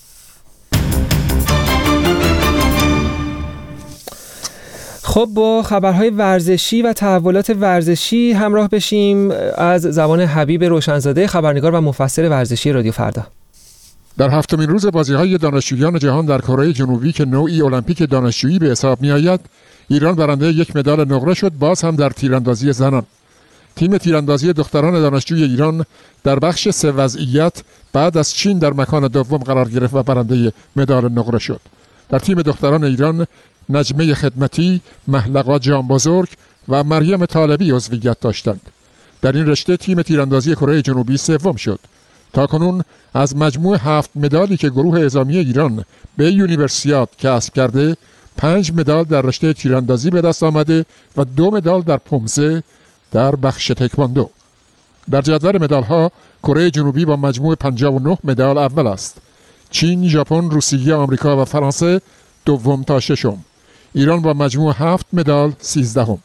[SPEAKER 1] خب با خبرهای ورزشی و تحولات ورزشی همراه بشیم از زبان حبیب روشنزاده، خبرنگار و مفسر ورزشی رادیو فردا.
[SPEAKER 13] در هفتمین روز بازی‌های دانشجویان جهان در کره جنوبی که نوعی المپیک دانشجویی به حساب می‌آید، ایران برنده یک مدال نقره شد، باز هم در تیراندازی زنان. تیم تیراندازی دختران دانشجوی ایران در بخش 3 وضعیت بعد از چین در مکان دوم قرار گرفت و برنده مدال نقره شد. در تیم دختران ایران نجمه خدمتی، محلقا جانبزرگ و مریم طالبی عضویت داشتند. در این رشته تیم تیراندازی کره جنوبی سوم شد. تاکنون از مجموع 7 مدالی که گروه اعزامی ایران به یونیورسیاد کسب کرده، 5 مدال در رشته تیراندازی به دست آمده و 2 مدال در پمزه در بخش تکواندو. در جدول مدال‌ها کره جنوبی با مجموع 59 مدال اول است. چین، ژاپن، روسیه، آمریکا و فرانسه دوم تا ششم. ایران با مجموع 7 مدال 13ام.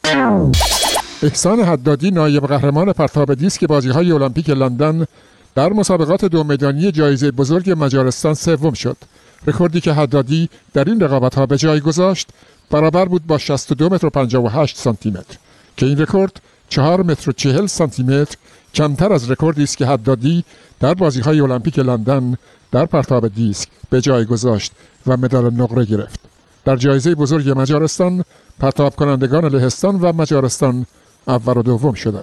[SPEAKER 13] احسان حدادی نایب قهرمان پرتاب دیسک بازی‌های المپیک لندن در مسابقات 2 میدانی جایزه بزرگ مجارستان سوم شد. رکوردی که حدادی در این رقابت‌ها به جای گذاشت برابر بود با 62 متر و 58 سانتی متر که این رکورد 4 متر و 40 سانتی متر کمتر از رکوردی است که حدادی در بازی‌های المپیک لندن در پرتاب دیسک به جای گذاشت و مدال نقره گرفت. در جایزه بزرگ مجارستان پرتاب کنندگان لهستان و مجارستان اول و دوم شدند.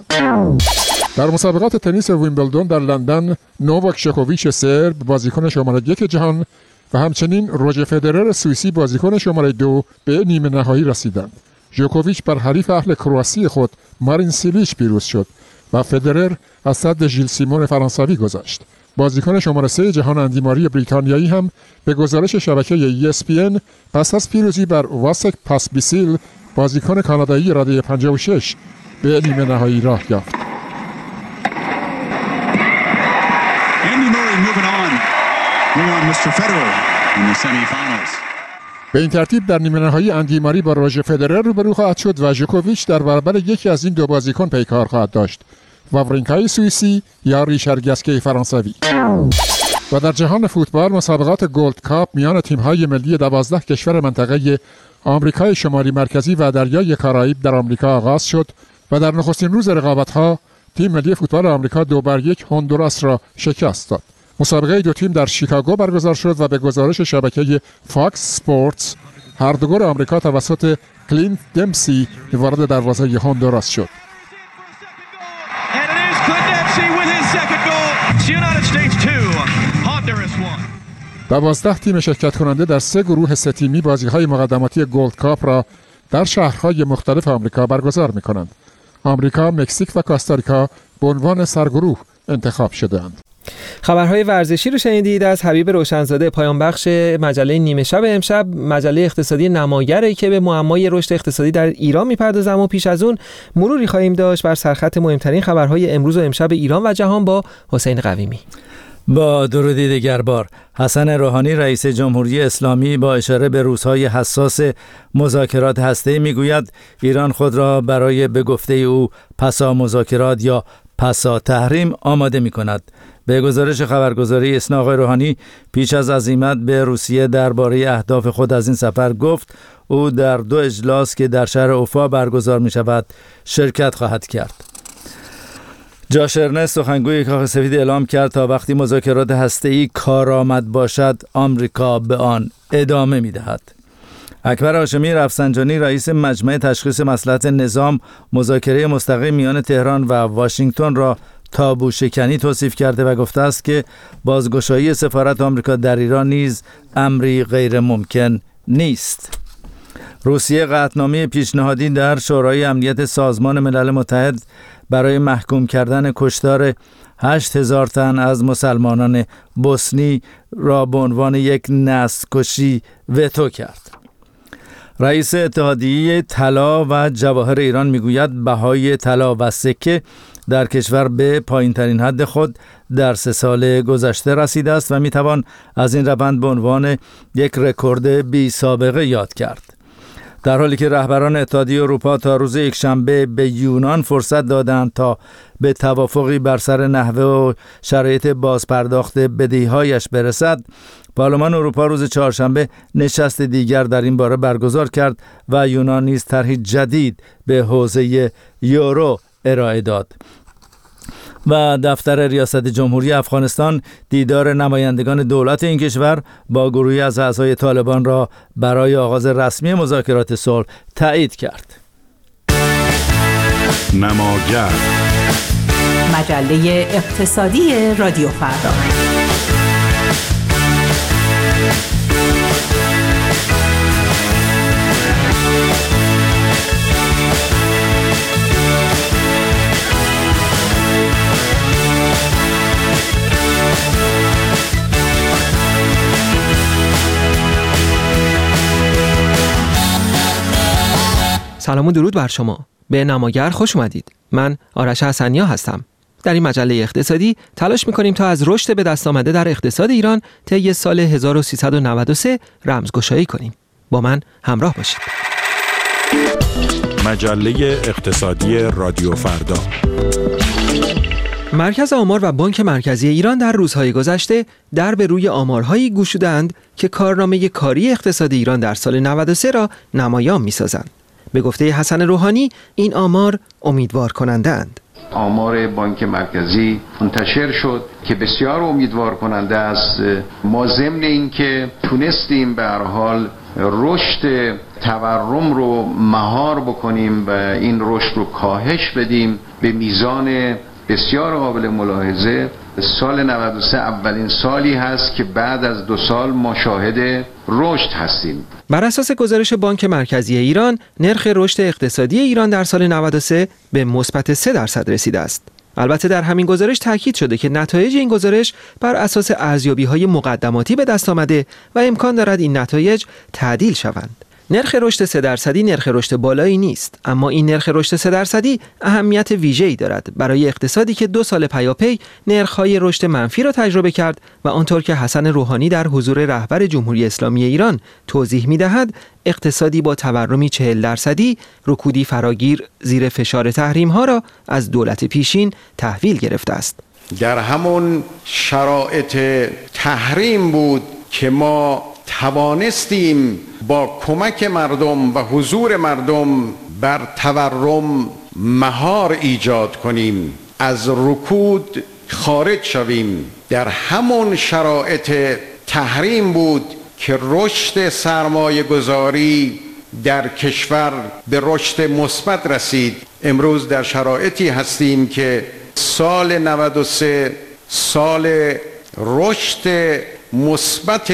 [SPEAKER 13] در مسابقات تنیس ویمبلدون در لندن، نوواک جوکوویچ سرب بازیکن شماره 1 جهان و همچنین روجر فدرر سوئیسی بازیکن شماره 2 به نیمه نهایی رسیدند. جوکوویچ بر حریف اهل کرواسی خود مارین سیلیچ پیروز شد و فدرر از صد ژیل سیمون فرانسوی گذشت. بازیکن شماره 3 جهان اندی ماری بریتانیایی هم به گزارش شبکه ESPN پس از پیروزی بر واسک پاسبیسیل بازیکن کانادایی رده 56 به نیمه نهایی راه یافت. به این ترتیب در نیمه نهایی اندی ماری با روژر فدرر روبرو خواهد شد و جوکوویچ در برابر یکی از این دو بازیکن پیکار خواهد داشت، واورینکای سوئیسی یا ریشار گاسکه فرانسوی. و در جهان فوتبال مسابقات گلد کاپ میان تیم‌های ملی 12 کشور منطقه آمریکای شمالی مرکزی و دریای کارائیب در آمریکا آغاز شد و در نخستین روز رقابت‌ها تیم ملی فوتبال آمریکا 2-1 هندوراس را شکست داد. مسابقه دو تیم در شیکاگو برگزار شد و به گزارش شبکه فاکس سپورتس هر دو گل آمریکا توسط کلینت دمسی وارد دروازه هندوراس شد. 12 تیم شرکت کننده در 3 گروه 3 تیمی بازی‌های مقدماتی گلد کاپ را در شهرهای مختلف آمریکا برگزار می‌کنند. آمریکا، مکزیک و کاستاریکا به عنوان سرگروه انتخاب شده‌اند.
[SPEAKER 1] خبرهای ورزشی رو شنیدید از حبیب روشنزاده، پایان بخش مجله نیمه شب امشب، مجله اقتصادی نماگری که به معمای رشد اقتصادی در ایران میپردازم و پیش از اون مروری خواهیم داشت بر سرخط مهمترین خبرهای امروز و امشب ایران و جهان با حسین قویمی.
[SPEAKER 2] با درودی دیگربار، حسن روحانی رئیس جمهوری اسلامی با اشاره به روزهای حساس مذاکرات هسته‌ای میگوید ایران خود را برای به گفته او پسا مذاکرات یا پسا تحریم آماده می کند. به گزارش خبرگزاری اسنا آقای روحانی پیش از عزیمت به روسیه درباره اهداف خود از این سفر گفت او در 2 اجلاس که در شهر اوفا برگزار می شود شرکت خواهد کرد. جاش ارنست سخنگوی کاخ سفید اعلام کرد تا وقتی مذاکرات هسته‌ای کارآمد باشد آمریکا به آن ادامه می دهد. اکبر هاشمی رفسنجانی رئیس مجمع تشخیص مصلحت نظام مذاکره مستقیم میان تهران و واشنگتن را تابو شکنی توصیف کرده و گفته است که بازگشایی سفارت آمریکا در ایران نیز امری غیر ممکن نیست. روسیه قطعنامه پیشنهادی در شورای امنیت سازمان ملل متحد برای محکوم کردن کشتار 8000 تن از مسلمانان بوسنی را به عنوان یک نسل کشی وتو کرد. رئیس اتحادیه طلا و جواهر ایران میگوید بهای طلا و سکه در کشور به پایین ترین حد خود در 3 سال گذشته رسیده است و میتوان از این روند به عنوان یک رکورد بی سابقه یاد کرد. در حالی که رهبران اتحادیه اروپا تا روز یکشنبه به یونان فرصت دادند تا به توافقی بر سر نحوه و شرایط بازپرداخت بدهی‌هایش برسد، پارلمان اروپا روز چهارشنبه نشست دیگر در این باره برگزار کرد و یونان نیز طرحی جدید به حوزه یورو ارائه داد. و دفتر ریاست جمهوری افغانستان دیدار نمایندگان دولت این کشور با گروهی از اعضای طالبان را برای آغاز رسمی مذاکرات صلح تایید کرد.
[SPEAKER 5] نماگر،
[SPEAKER 14] مجله اقتصادی رادیو فردا.
[SPEAKER 1] سلام و درود بر شما. به نماگر خوش اومدید. من آرش حسنیا هستم. در این مجله اقتصادی تلاش می‌کنیم تا از رشد به دست آمده در اقتصاد ایران طی سال 1393 رمزگشایی کنیم. با من همراه باشید.
[SPEAKER 5] مجله اقتصادی رادیو فردا.
[SPEAKER 1] مرکز آمار و بانک مرکزی ایران در روزهای گذشته در به روی آمارهایی گشودند که کارنامه کاری اقتصاد ایران در سال 93 را نمایان می‌سازند. به گفته حسن روحانی این آمار امیدوار کننده اند.
[SPEAKER 15] آمار بانک مرکزی منتشر شد که بسیار امیدوار کننده است. ما ضمن این که تونستیم به هر حال رشد تورم رو مهار بکنیم و این رشد رو کاهش بدیم به میزان بسیار قابل ملاحظه. سال 93 اولین سالی هست که بعد از 2 سال ما شاهد رشد هستیم.
[SPEAKER 1] بر اساس گزارش بانک مرکزی ایران، نرخ رشد اقتصادی ایران در سال 93 به مثبت 3% رسیده است. البته در همین گزارش تاکید شده که نتایج این گزارش بر اساس ارزیابی‌های مقدماتی به دست آمده و امکان دارد این نتایج تعدیل شوند. نرخ رشد 3% نرخ رشد بالایی نیست، اما این نرخ رشد 3% اهمیت ویژه‌ای دارد برای اقتصادی که 2 سال پیاپی نرخ‌های رشد منفی را تجربه کرد و آنطور که حسن روحانی در حضور رهبر جمهوری اسلامی ایران توضیح می‌دهد، اقتصادی با تورمی 40%، رکودی فراگیر زیر فشار تحریم‌ها را از دولت پیشین تحویل گرفته است.
[SPEAKER 15] در همون شرایط تحریم بود که ما توانستیم با کمک مردم و حضور مردم بر تورم مهار ایجاد کنیم، از رکود خارج شویم. در همون شرایط تحریم بود که رشد سرمایه گذاری در کشور به رشد مثبت رسید. امروز در شرایطی هستیم که سال 93 سال رشد مثبت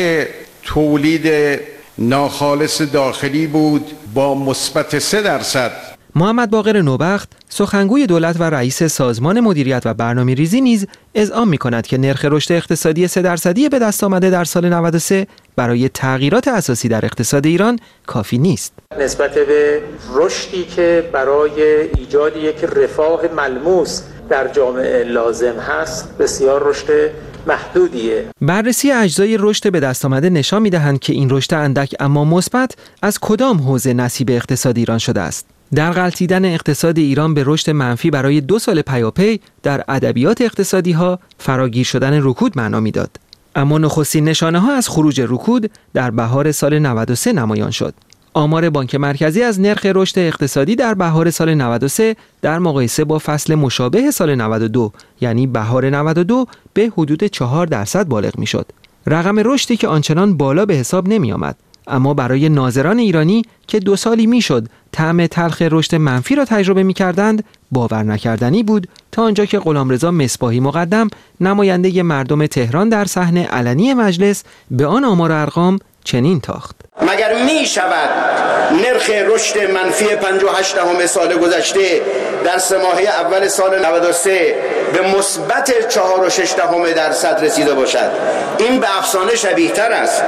[SPEAKER 15] تولید ناخالص داخلی بود با مثبت 3%.
[SPEAKER 1] محمد باقر نوبخت سخنگوی دولت و رئیس سازمان مدیریت و برنامه‌ریزی نیز اذعان می‌کند که نرخ رشد اقتصادی 3% به دست آمده در سال 93 برای تغییرات اساسی در اقتصاد ایران کافی نیست.
[SPEAKER 16] نسبت به رشدی که برای ایجاد یک رفاه ملموس در جامعه لازم هست بسیار رشد محدودیه.
[SPEAKER 1] بررسی اجزای رشد به دست آمده نشان می‌دهند که این رشد اندک اما مثبت از کدام حوزه نصیب اقتصاد ایران شده است. در غلطیدن اقتصاد ایران به رشد منفی برای 2 سال پیاپی در ادبیات اقتصادی‌ها فراگیر شدن رکود معنا می‌داد. اما نخستین نشانه‌ها از خروج رکود در بهار سال 93 نمایان شد. آمار بانک مرکزی از نرخ رشد اقتصادی در بهار سال 93 در مقایسه با فصل مشابه سال 92 یعنی بهار 92 به حدود 4% بالغ می‌شد. رقم رشدی که آنچنان بالا به حساب نمی آمد، اما برای ناظران ایرانی که 2 سالی میشد طعم تلخ رشد منفی را تجربه می‌کردند باور نکردنی بود، تا آنجا که غلامرضا مصباحی مقدم نماینده مردم تهران در صحنه علنی مجلس به آن آمار و ارقام چنین تاخت:
[SPEAKER 17] مگر می شود نرخ رشد منفی 58 سال گذشته در 3 ماهه اول سال 93 به مثبت 4.6% رسیده باشد؟ این به افسانه شبیه تر است.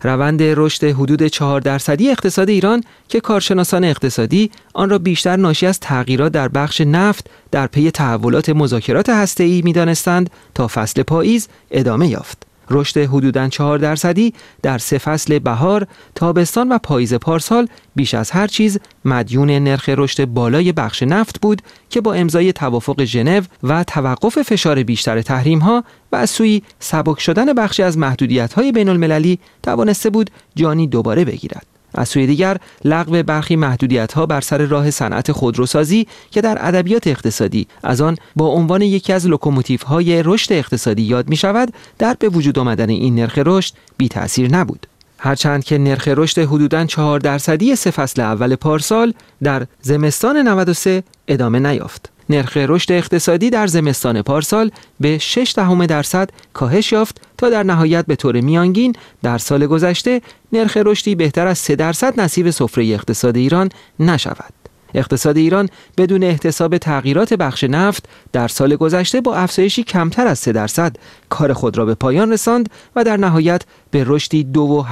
[SPEAKER 1] روند رشد حدود 4% اقتصاد ایران که کارشناسان اقتصادی آن را بیشتر ناشی از تغییرات در بخش نفت در پی تحولات مذاکرات هسته‌ای می‌دانستند تا فصل پاییز ادامه یافت. رشد حدوداً 4% در 3 فصل بهار، تابستان و پاییز پارسال بیش از هر چیز مدیون نرخ رشد بالای بخش نفت بود که با امضای توافق ژنو و توقف فشار بیشتر تحریم‌ها و از سوی سبک شدن بخشی از محدودیت‌های بین‌المللی توانسته بود جانی دوباره بگیرد. از سوی دیگر لغو برخی محدودیت‌ها بر سر راه صنعت خودروسازی که در ادبیات اقتصادی از آن با عنوان یکی از لوکوموتیوهای رشد اقتصادی یاد می‌شود، در به وجود آمدن این نرخ رشد بی تأثیر نبود. هرچند که نرخ رشد حدوداً 4% 3 فصل اول پارسال در زمستان 93 ادامه نیافت. نرخ رشد اقتصادی در زمستان پارسال به 0.6% کاهش یافت تا در نهایت به طور میانگین در سال گذشته نرخ رشدی بهتر از 3% نصیب سفره اقتصاد ایران نشود. اقتصاد ایران بدون احتساب تغییرات بخش نفت در سال گذشته با افزایشی کمتر از 3% کار خود را به پایان رساند و در نهایت به رشدی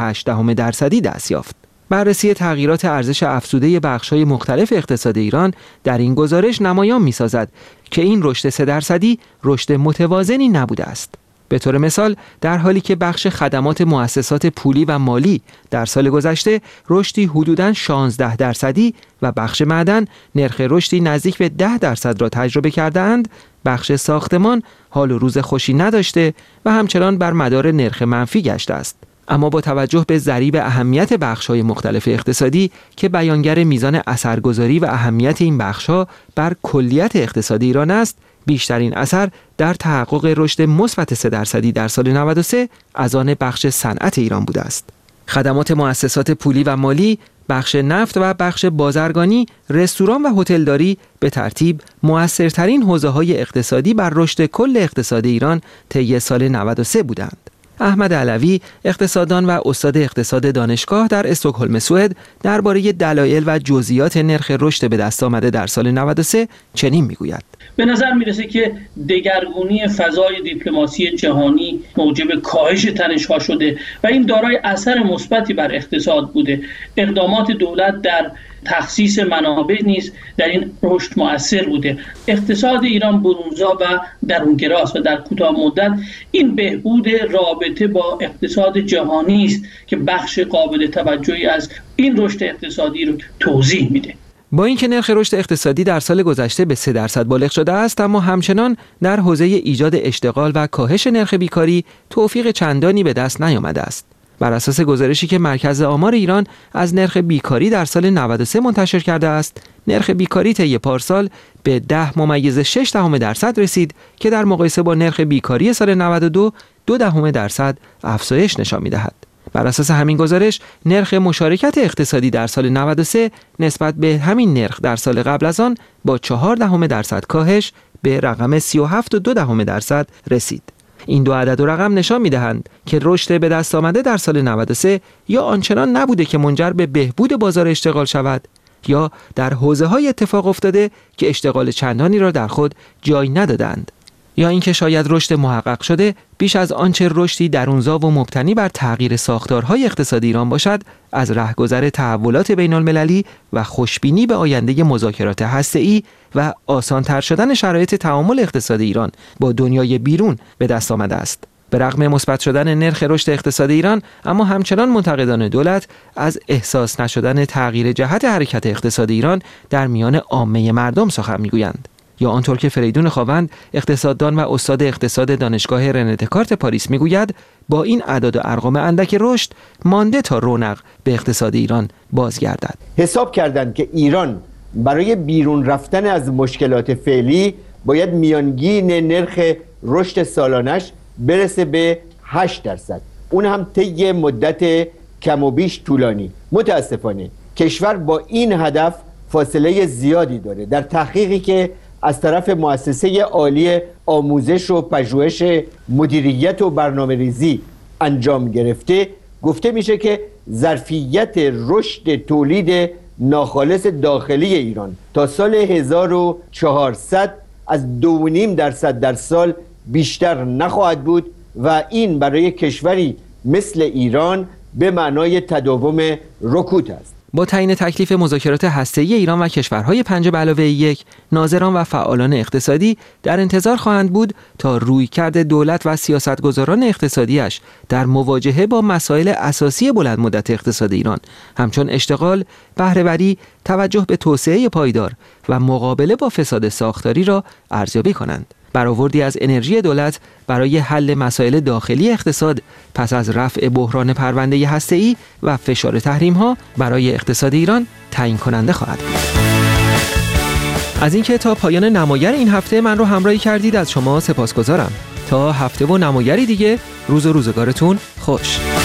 [SPEAKER 1] 2.8% دست یافت. بررسی تغییرات ارزش افزوده بخش‌های مختلف اقتصاد ایران در این گزارش نمایان می‌سازد که این رشد 3% رشد متوازنی نبوده است. به طور مثال در حالی که بخش خدمات مؤسسات پولی و مالی در سال گذشته رشدی حدوداً 16% و بخش معدن نرخ رشدی نزدیک به 10% را تجربه کرده‌اند، بخش ساختمان حال و روز خوشی نداشته و همچنان بر مدار نرخ منفی گشته است. اما با توجه به ضریب اهمیت بخش‌های مختلف اقتصادی که بیانگر میزان اثرگذاری و اهمیت این بخش‌ها بر کلیت اقتصاد ایران است، بیشترین اثر در تحقق رشد مثبت 3% در سال 93 از آن بخش صنعت ایران بوده است. خدمات مؤسسات پولی و مالی، بخش نفت و بخش بازرگانی، رستوران و هتلداری به ترتیب مؤثرترین حوزه‌های اقتصادی بر رشد کل اقتصاد ایران طی سال 93 بودند. احمد علوی، اقتصاددان و استاد اقتصاد دانشگاه در استکهلم سوئد، درباره دلایل و جزئیات نرخ رشد به دست آمده در سال 93 چنین میگوید:
[SPEAKER 18] به نظر میرسه که دگرگونی فضای دیپلماسی جهانی موجب کاهش تنش‌ها شده و این دارای اثر مثبتی بر اقتصاد بوده. اقدامات دولت در تخصیص منابع نیز در این رشد مؤثر بوده. اقتصاد ایران برونزا و درونگراست و در کوتاه مدت این بهبود رابطه با اقتصاد جهانی است که بخش قابل توجهی از این رشد اقتصادی رو توضیح میده.
[SPEAKER 1] با اینکه نرخ رشد اقتصادی در سال گذشته به 3% بالغ شده است، اما همچنان در حوزه ایجاد اشتغال و کاهش نرخ بیکاری توفیق چندانی به دست نیامده است. بر اساس گزارشی که مرکز آمار ایران از نرخ بیکاری در سال 93 منتشر کرده است، نرخ بیکاری طی پارسال به 10.6% رسید که در مقایسه با نرخ بیکاری سال 92 0.2% افزایش نشان می‌دهد. بر اساس همین گزارش، نرخ مشارکت اقتصادی در سال 93 نسبت به همین نرخ در سال قبل از آن با 0.4% کاهش به رقم 37.2% رسید. این دو عدد و رقم نشان می‌دهند که رشد به دست آمده در سال 93 یا آنچنان نبوده که منجر به بهبود بازار اشتغال شود، یا در حوزه‌های اتفاق افتاده که اشتغال چندانی را در خود جای ندادند، یا اینکه شاید رشد محقق شده بیش از آنچه رشدی درونزا و مبتنی بر تغییر ساختارهای اقتصادی ایران باشد، از رهگذر تحولات بین‌المللی و خوشبینی به آینده مذاکرات هسته‌ای و آسان‌تر شدن شرایط تعامل اقتصادی ایران با دنیای بیرون به دست آمده است. به رغم مثبت شدن نرخ رشد اقتصاد ایران، اما همچنان منتقدان دولت از احساس نشدن تغییر جهت حرکت اقتصاد ایران در میان عامه مردم سخن میگویند. یا آنطور که فریدون خاوند، اقتصاددان و استاد اقتصاد دانشگاه رنه دکارت پاریس میگوید، با این اعداد و ارقام اندک رشد مانده تا رونق به اقتصاد ایران بازگردد.
[SPEAKER 19] حساب کردند که ایران برای بیرون رفتن از مشکلات فعلی باید میانگین نرخ رشد سالانش برسه به 8%. اون هم طی مدت کم و بیش طولانی. متاسفانه کشور با این هدف فاصله زیادی داره. در تحقیقی که از طرف مؤسسه عالی آموزش و پژوهش مدیریت و برنامه‌ریزی انجام گرفته، گفته میشه که ظرفیت رشد تولید ناخالص داخلی ایران تا سال 1400 از 2.5% در سال بیشتر نخواهد بود و این برای کشوری مثل ایران به معنای تداوم رکود است.
[SPEAKER 1] با تعیین تکلیف مذاکرات هسته‌ای ایران و کشورهای 5+1 ناظران و فعالان اقتصادی در انتظار خواهند بود تا رویکرد دولت و سیاستگزاران اقتصادیش در مواجهه با مسائل اساسی بلند مدت اقتصاد ایران همچون اشتغال، بهره‌وری، توجه به توسعه پایدار و مقابله با فساد ساختاری را ارزیابی کنند. برآوردی از انرژی دولت برای حل مسائل داخلی اقتصاد پس از رفع بحران پرونده هسته‌ای و فشار تحریم‌ها برای اقتصاد ایران تعیین کننده خواهد بود. از اینکه تا پایان نمایر این هفته من رو همراهی کردید از شما سپاسگزارم. تا هفته و نمایری دیگه، روز و روزگارتون خوش.